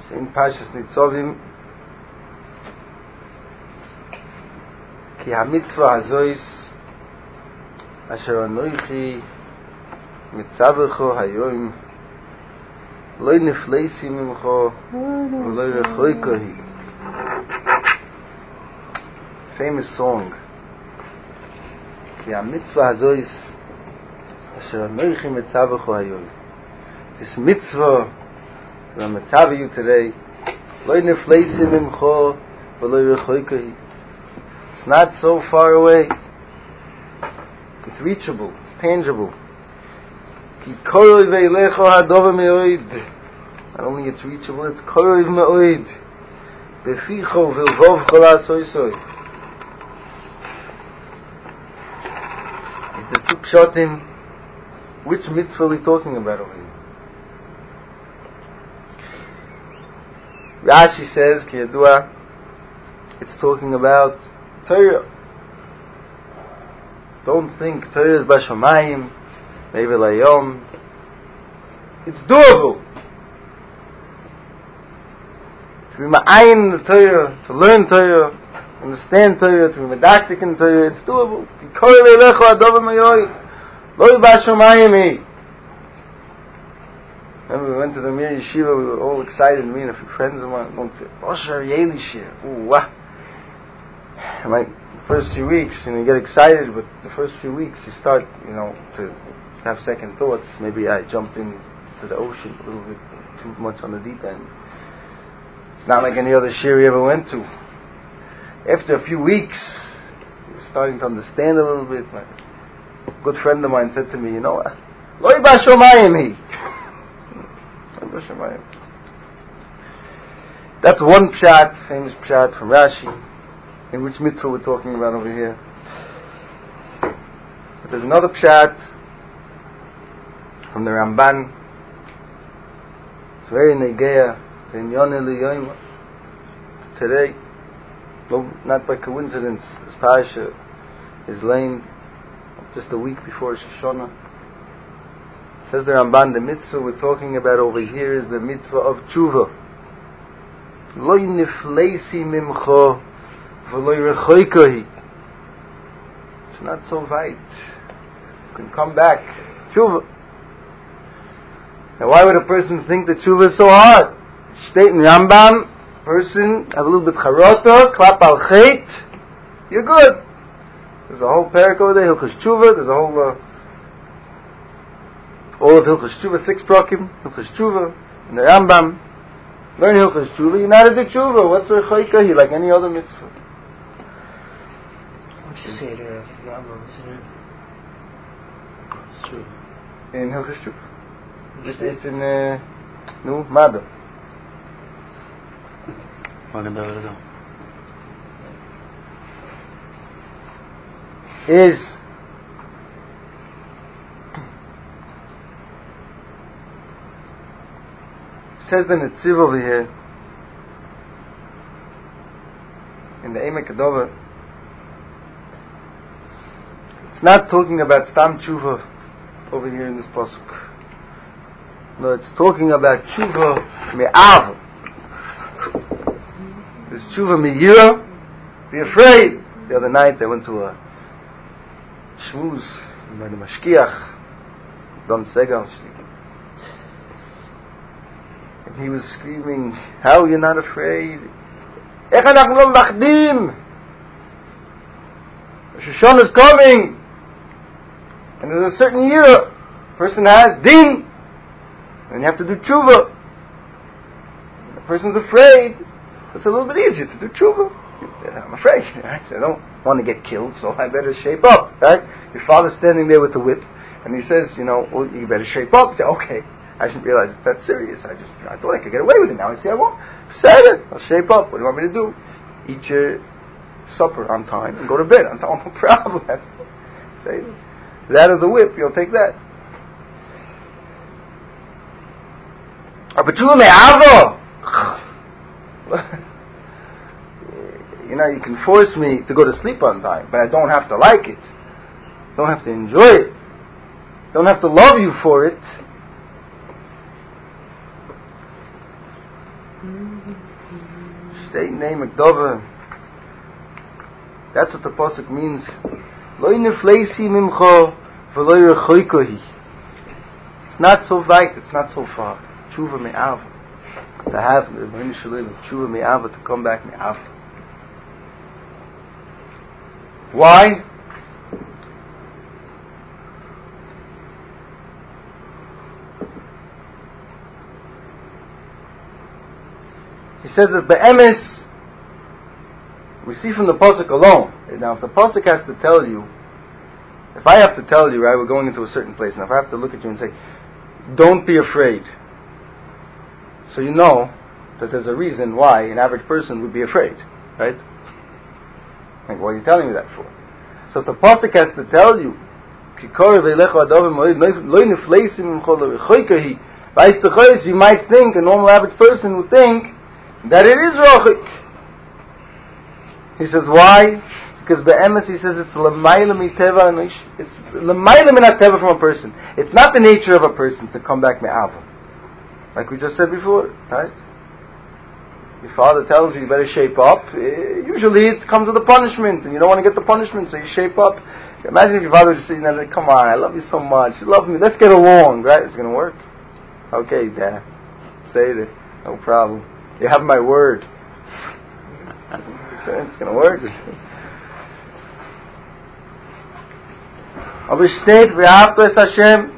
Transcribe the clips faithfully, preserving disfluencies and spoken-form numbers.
in Parshas Nitzavim, ki ha-mitzvah hazois asher anoichi mitzavecho hayoim loi nifleisi mimcho v'loi rechoikohi. Famous song. Ki ha-mitzvah hazois asher anoichi mitzavecho hayoim. This mitzvah that I'm mitzvah you today, loi nifleisi mimcho v'loi rechoikohi. It's not so far away. It's reachable. It's tangible. Not only it's reachable, it's korov me'oid. Beficho v'lvov chol ha'soisoi. Is the two pshatim? Which mitzvah are we talking about over here? Rashi says, ki yadua, it's talking about Torah. Don't think Torah is b'shamayim, maybe layom. It's doable. To be ma'ayin the Torah, to learn Torah, understand Torah, to be medactic in Torah, it's doable. K'korov eilecho adova mayoid, lo b'shamayim hi. Remember we went to the Mir Yeshiva, we were all excited, me and a few friends of mine, going to Osher Yeli Shir. Ooh, wah. My first few weeks, and you get excited, but the first few weeks you start, you know, to have second thoughts. Maybe I jumped into the ocean a little bit too much on the deep end. It's not like any other shir you ever went to. After a few weeks, you're starting to understand a little bit. My good friend of mine said to me, you know, Loi b'shamayim hi. That's one pshat, famous pshat from Rashi. In which mitzvah we're talking about over here. But there's another pshat from the Ramban. It's very negeya. It's in Yoneh L'Yoyma. Today, no, not by coincidence, this parasha is laying just a week before Rosh Hashanah. Says the Ramban, the mitzvah we're talking about over here is the mitzvah of tshuva. Lo nifleisi mimcho it's not so weit. You can come back. Tshuva. Now why would a person think that tshuva is so hard? State in Rambam, person, have a little bit charota, klap al chet, you're good. There's a whole parak over there, Hilchos Tshuva, there's a whole, uh, all of Hilchos Tshuva, six prakim, Hilchos Tshuva, in the Rambam. Learn Hilchos Tshuva, you're not a do tshuva. What's rechoikahi, like any other mitzvah? What's the Seder of Rambam? It's true. In Hilchos Tshuva. It's, it's in, uh, no, Mado. Is says the Netziv over here in the Emek Adova. It's not talking about Stam Tshuva over here in this pasuk. No, it's talking about Tshuva Me'av. This Tshuva Me'yira, be afraid. The other night I went to a shmuz by the Mashkiach, Don Segal, and he was screaming, how are you not afraid? Ech anachnu lo machdim. Rosh Hashanah is coming, and there's a certain year a person has din, and you have to do tshuva. And the person's afraid. It's a little bit easier to do tshuva. I'm afraid. Right? I don't want to get killed, so I better shape up. Right? Your father's standing there with the whip, and he says, you know, well, you better shape up. You say, okay, I didn't realize it's that serious. I just, I thought I could get away with it. Now I see I won't. Say it. I'll shape up. What do you want me to do? Eat your supper on time and go to bed on time. No problem. That's, say that or the whip. You'll take that. But you may have you know, you can force me to go to sleep on time, but I don't have to like it. Don't have to enjoy it. Don't have to love you for it. Steht name Ekdove. That's what the pasuk means. Lo nefleisi mimcha v'lo rechoikohi. It's not so weit, it's not so far. Tshuva me'ava. To have the Rebbeinu Shalom, Tshuva me'ava, to come back me'ava. Why? He says that be'emes, we see from the pasuk alone. Now, if the pasuk has to tell you, if I have to tell you, right, we're going into a certain place, and if I have to look at you and say, don't be afraid, so you know that there's a reason why an average person would be afraid, right? Like, what are you telling me that for? So if the pasuk has to tell you, you might think, a normal average person would think that it is rochik. He says, why? Because be'emes, he says, it's l'mayla miteva, it's l'mayla min teva from a person. It's not the nature of a person to come back me'ava. Like we just said before, right? Your father tells you you better shape up. Usually it comes with a punishment, and you don't want to get the punishment, so you shape up. Imagine if your father was just sitting there like, come on, I love you so much, you love me, let's get along, right? It's going to work. Okay, Dad, say it, no problem. You have my word. It's going to work. Aber steht, v'ahavto es Hashem.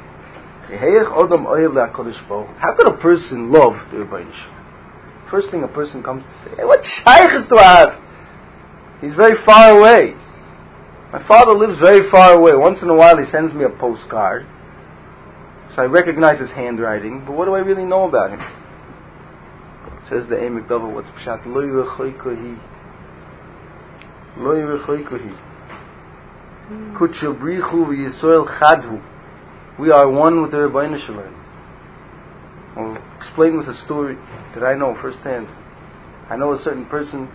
How could a person love the Rebbeinu Shalom? First thing a person comes to say, hey, what shaykhs do I have? He's very far away. My father lives very far away. Once in a while he sends me a postcard, so I recognize his handwriting, but what do I really know about him? Says the Emek Dava, what's pshat? Lo yirechoikohi. Lo yirechoikohi. Kutshu brichu v'Yisrael chadhu. We are one with the Rebbeinu Shalom. I'll explain with a story that I know firsthand. I know a certain person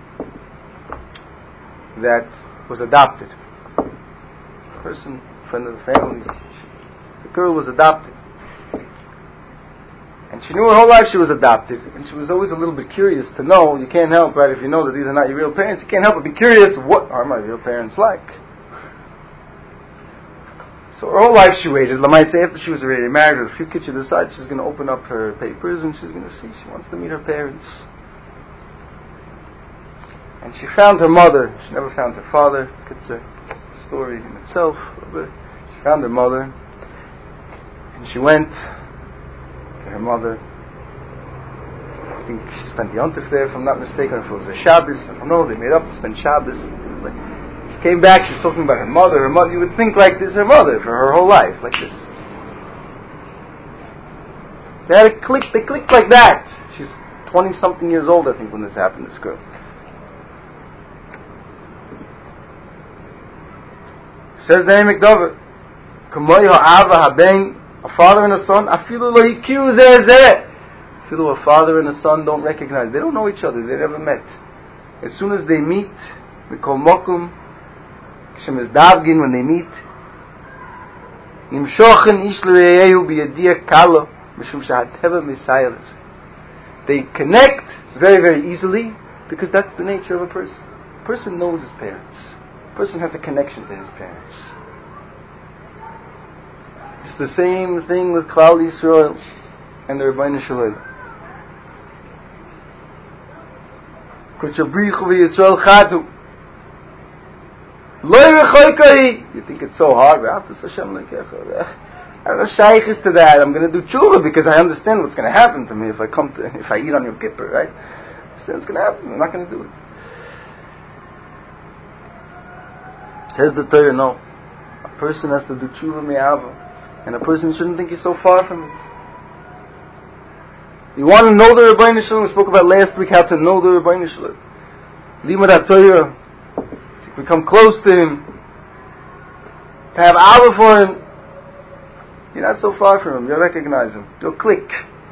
that was adopted. A person, friend of the family. The girl was adopted. And she knew her whole life she was adopted. And she was always a little bit curious to know. You can't help, right, if you know that these are not your real parents, you can't help but be curious, what are my real parents like? So her whole life she waited. Lamai say after she was already married with a few kids, she decided she's going to open up her papers and she's going to see. She wants to meet her parents. And she found her mother. She never found her father. It's a story in itself. She found her mother. And she went to her mother. I think she spent the Yontif there, if I'm not mistaken. If it was a Shabbos, I don't know. They made up to spend Shabbos. It was like... Came back, she's talking about her mother. Her mother, you would think like this, her mother for her whole life, like this. They had a click, they clicked like that. She's twenty-something years old, I think, when this happened, this girl. Says the Emek Dava, Kamoy ha'ava haben, a father and a son, afilu lo hikiru zeh zeh. Afilu a father and a son don't recognize, they don't know each other, they never met. As soon as they meet, mikol mokum, Shem is davgin when they meet. Nimshochen ish l'reyehu b'yadia kalo mishum shahateva misayres. They connect very, very easily because that's the nature of a person. A person knows his parents. A person has a connection to his parents. It's the same thing with Klal Yisrael and the Rebbeinu Shalom. Kuchabrichu v'Yisrael chadu. You think it's so hard? I'm not shaykh to that. I'm going to do tshuva because I understand what's going to happen to me if I come to if I eat on your kippur, right? I understand what's going to happen. I'm not going to do it. Says the Torah, no. A person has to do tshuva me'ava, and a person shouldn't think he's so far from it. You want to know the Rebbeinu Shalom? We spoke about last week how to know the Rebbeinu Shalom. Limud HaTorah. Become close to him, to have Abba for him. You're not so far from him, you'll recognize him, you'll click.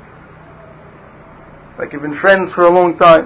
It's like you've been friends for a long time.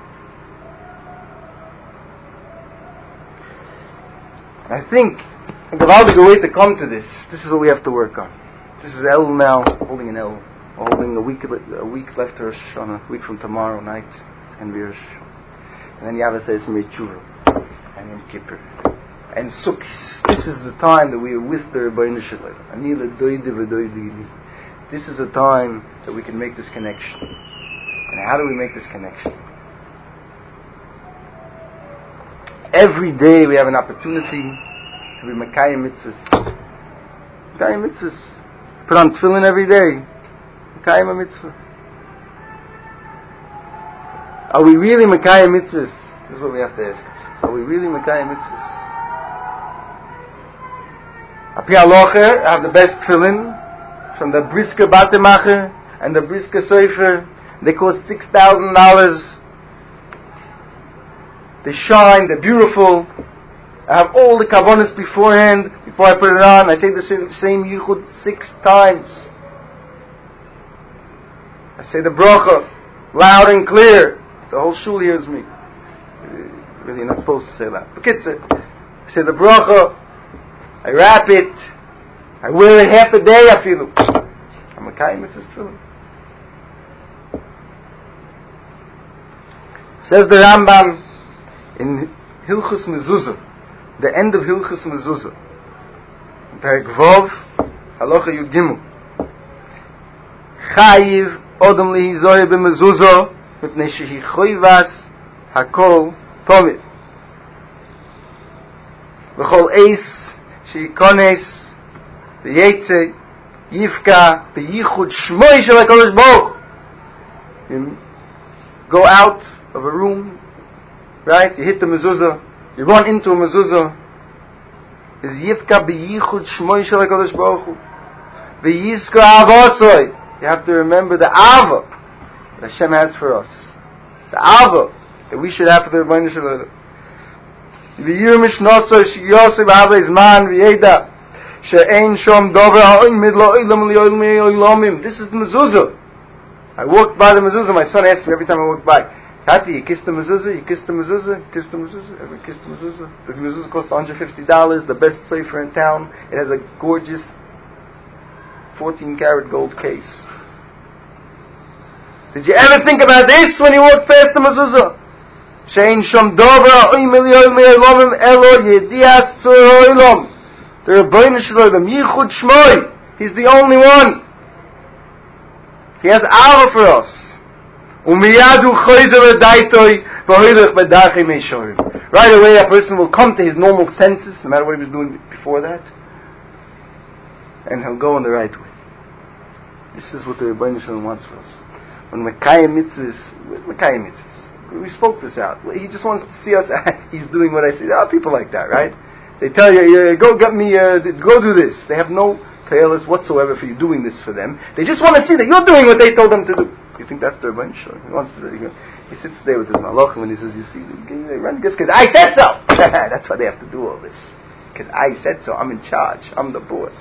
I think a gewaltige way to come to this. This is what we have to work on. This is Elul now, holding an Elul. We're holding a week, a week left to Rosh Hashanah, a week from tomorrow night. It's going to be Rosh Hashanah. And then Yava says Yom Tshuva, and Yom Kippur, and Sukkot. This is the time that we are with the Rebbeinu Shalom. Anila doide v'doide. This is a time that we can make this connection. And how do we make this connection? Every day we have an opportunity to be Mekayim Mitzvahs. Mekayim Mitzvahs. Put on tefillin every day. Mekayim a Mitzvah. Are we really Mekayim Mitzvahs? This is what we have to ask ourselves. Are we really Mekayim Mitzvahs? Api Alocher, I have the best tefillin from the Brisker Batemacher and the Brisker Sofer. They cost six thousand dollars. They shine, they're beautiful. I have all the kavanos beforehand, before I put it on. I say the same yichud six times. I say the bracha, loud and clear. The whole shul hears me. Really, you're not supposed to say that. But kitzur, I say the bracha, I wrap it, I wear it half a day, I feel it. I'm a kaim, it's a tefillin. Says the Rambam, in Hilchus Mezuzah, the end of Hilchus Mezuzah, in Perek Vov, Halacha Yud Gimel, Chayiv Odom Lehizoy B'Mezuzah Mipnei Shehi Choyvas Hakol Tomid V'chol Eis Shehi Kones V'Yetze Yifka B'Yichud Shmoy Shel HaKadosh Baruch Hu. You go out of a room, right? You hit the mezuzah, you run into a mezuzah. Is Yifka b'yichud shmoy shel HaKadosh Baruch Hu. V'yizkor avosoi. You have to remember the ava that Hashem has for us. The ava that we should have for the Rebbeinu Shalom. V'yir mishnosoi shiyosei b'avei zman v'yeda she'ein shom dover ha'oimid lo'olam li'olam. This is the mezuzah. I walked by the mezuzah. My son asked me every time I walked by, Tati, you kissed the mezuzah, you kissed the mezuzah, you kissed the mezuzah, ever kissed the mezuzah? The mezuzah costs one hundred fifty dollars, the best sefer in town. It has a gorgeous fourteen karat gold case. Did you ever think about this when you walked past the mezuzah? Shein shom dobra oimel yoim yoim elo yedias tzor oilom. The Rebbeinu Shalom, Yichud Shmoy. He's the only one. He has ava for us. Right away a person will come to his normal senses, no matter what he was doing before that, and he'll go in the right way. This is what the Rebbeinu Shalom wants for us. When Mekayim Mitzvahs, Mekayim Mitzvahs, we spoke this out. He just wants to see us, he's doing what I say. There are people like that, right? They tell you, yeah, go get me, uh, go do this. They have no tailors whatsoever for you doing this for them. They just want to see that you're doing what they told them to do. You think that's the Rebbeinu Shalom? He wants to. He, he sits there with his malachim and he says, "You see, they run this because I said so." That's why they have to do all this. Because I said so. I'm in charge. I'm the boss.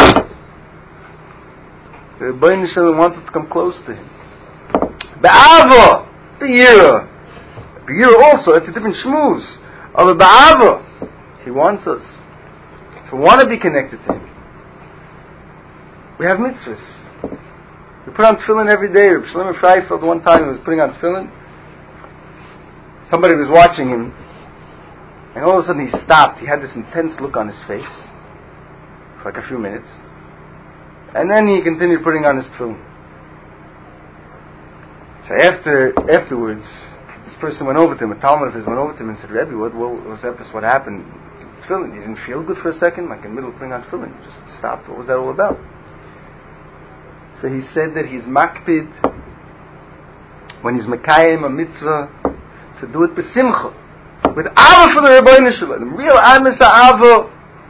The Rebbeinu Shalom wants us to come close to him. Ba'ava, be'ira, be'ira also. It's a different shmooze of a ba'ava. He wants us to want to be connected to him. We have mitzvahs. We put on tefillin every day. Reb Shlomo Freifeld, one time he was putting on tefillin. Somebody was watching him, and all of a sudden he stopped. He had this intense look on his face for like a few minutes, and then he continued putting on his tefillin. So after afterwards, this person went over to him. A Talmud of his went over to him and said, "Rebbe, what, what was that? What happened? Tefillin? You didn't feel good for a second, like in the middle of putting on tefillin? You just stopped. What was that all about?" So he said that he's makpid when he's mekayim a mitzvah to do it b'simcha, with ava for the Rebbeinu Shalom, real amis ava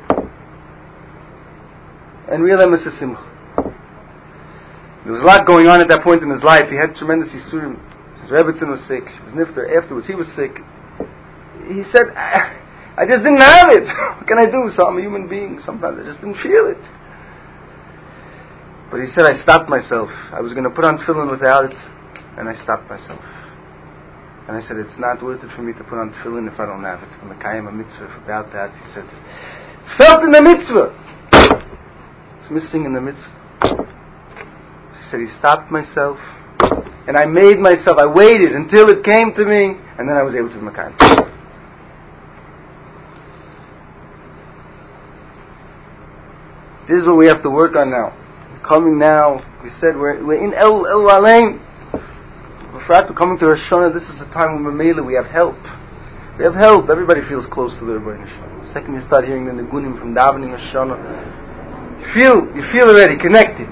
and real amis simcha. There was a lot going on at that point in his life. He had tremendous yisurim. His Rebbetzin was sick. His nifter afterwards. He was sick. He said, I, "I just didn't have it. What can I do? So I'm a human being. Sometimes I just didn't feel it." But he said, "I stopped myself. I was going to put on tefillin without it, and I stopped myself. And I said, it's not worth it for me to put on tefillin if I don't have it. I'm a kayim a mitzvah without that." He said, It's felt in the mitzvah. It's missing in the mitzvah. He said, he stopped myself, and I made myself, I waited until it came to me, and then I was able to Makan. This is what we have to work on now. We're coming now, we said we're, we're in El El Alain. We're coming to Rosh Hashanah. This is a time when Mamela we have help. We have help. Everybody feels close to the Rebbeinu Shalom. The second you start hearing the Nigunim from davening Rosh Hashanah, you feel, you feel already connected.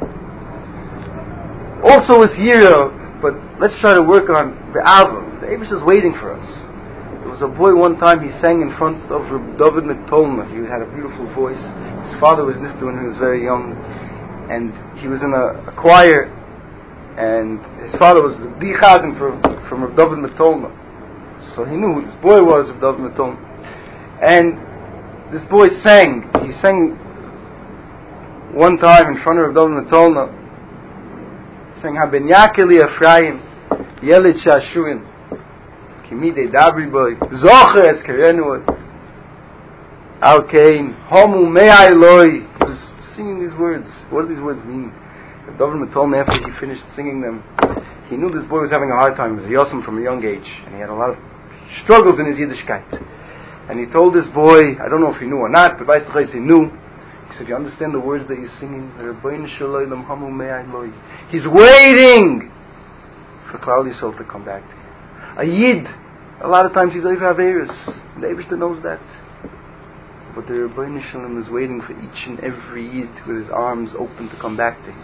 Also with Yira, but let's try to work on the Ava. The Abish is waiting for us. There was a boy one time, he sang in front of Reb David McTolma. He had a beautiful voice. His father was nifta when he was very young, and he was in a, a choir, and his father was the Bichazim from, from Reb David McTolma. So he knew who this boy was, Reb David McTolma. And this boy sang. He sang one time in front of Reb David McTolma. He sang, "Ha ben Yakeli Ephraim, Yelid Shashuin, Kimide Dabri Boy, Zocher Es Kerenoi, Al Kain, Homu Me'ai Loi." He was singing these words. What do these words mean? Reb David McTolma, after he finished singing them, he knew this boy was having a hard time. He was a Yosem from a young age, and he had a lot of struggles in his Yiddishkeit. And he told this boy, I don't know if he knew or not, but Vaishtachais he knew. He said, "You understand the words that you're singing? He's waiting for Klal Yisrael to come back to you." A Yid, a lot of times he's over Averis. The Eibishter knows that. But the Rebbeinu Shalom is waiting for each and every Yid with his arms open to come back to him.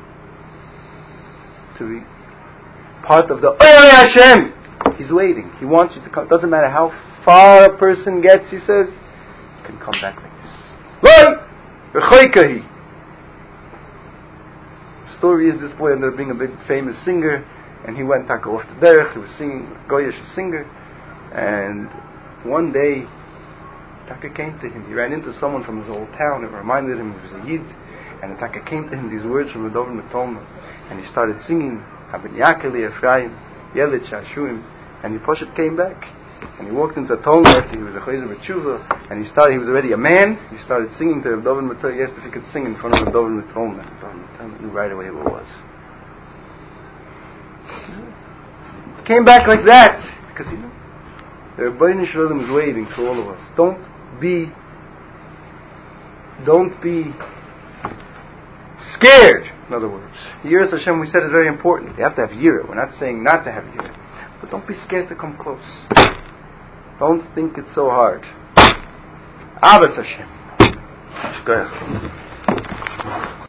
To be part of the Oyei Hashem. He's waiting. He wants you to come. Doesn't matter how far a person gets, he says, you can come back like this. Loi! V'choikahi. The story is this boy ended up being a big famous singer, and he went taka off the derech. He was singing, Goyish singer, and one day Taka came to him. He ran into someone from his old town. It reminded him he was a Yid, and the Taka came to him these words from Reb David McTolma, and he started singing, "Ha ben Yakeli Ephraim, Yelid Shashuim," and he Poshet came back, and he walked into a Talmud after he was a Chayzer B'tshuva, and he started, he was already a man, he started singing to Reb David McTolma. He asked if he could sing in front of Reb David McTolma. Reb David McTolma knew right away who it was. He came back like that, because he knew. The Rebbeinu Shalom is waiting for all of us. Don't be, don't be scared, in other words. Yiras Hashem, we said, is very important. You have to have Yira. We're not saying not to have Yira. But don't be scared to come close. Don't think it's so hard. Abbas Hashem. Shkoyach.